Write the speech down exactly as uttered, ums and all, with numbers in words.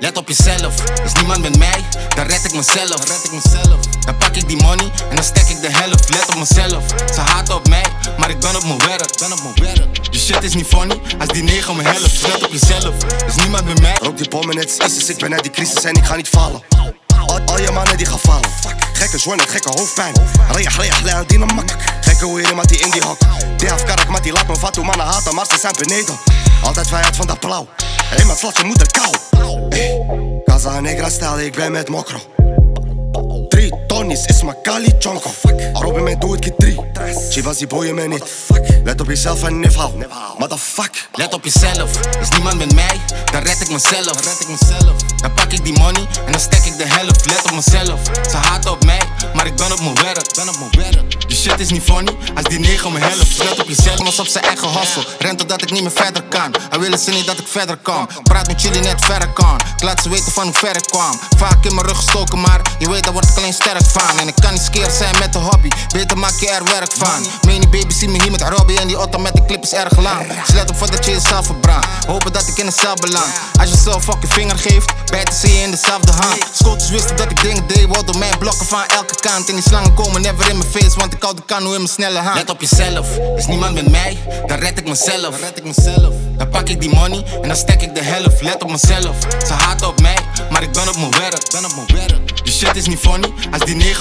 Let op jezelf, is niemand met mij, dan red ik mezelf. Dan red ik mezelf. Dan pak ik die money en dan stek ik de helft. Let op mezelf, ze haten op mij, maar ik ben op mijn werk. Ben op mijn werk. Die shit is niet funny, als die negen me helft. Let op jezelf, is niemand met mij. Rook die bommen net als ISIS, ik ben uit die crisis en ik ga niet falen. Al, al je mannen die gaan falen. Gekke zwoon en gekke hoofdpijn. Reach, reach, leer die een mak. Gekke hoe je met die in die hok. Die afkarak, maar die laat me vat hoe mannen haten, maar ze zijn beneden. Altijd vijand van de blauw. Hé, maar slat je moeder kou. Hey, Casa Negra stijl, ik ben met mokro. Drie tonnies is mijn Kali Chonko. Robin mij doe ik je drie. Chivas die boeien me niet. Let op jezelf en nif hou. Motherfuck. Let op jezelf, is niemand met mij, dan red ik mezelf. Red ik mezelf. Dan pak ik die money en dan stek ik de helft. Let op mezelf, ze haten op mij, maar ik ben op mijn werk. Ben op mijn werk. Die shit is niet funny, als die negen me helft. Let op jezelf, was op zijn eigen hustle. Rent totdat ik niet meer verder kan. Hij willen ze niet dat ik verder kan. Praat met jullie net verder kan. Ik laat ze weten van hoe ver ik kwam. Vaak in mijn rug gestoken, maar je weet daar word ik alleen sterk van. En ik kan niet skeer zijn met de hobby, beter maak je er werk van. Many baby zie me hier met Robbie en die auto met de clip is erg lang. Dus let op voordat je jezelf verbrandt. Hopen dat ik in de cel beland. Als je zelf fucking vinger geeft, bijten ze je in dezelfde hand. Scoters wisten dat ik dingen deed, wordt door mij blokken van elke kant. En die slangen komen never in mijn face, want ik hou de kanoe in mijn snelle hand. Let op jezelf, is niemand met mij, dan red ik mezelf. Dan red ik mezelf. Dan pak ik die money en dan stek ik de helft. Let op mezelf, ze haten op mij, maar ik ben op mijn werk. Ben op mijn werk. Die shit is niet funny, als die negen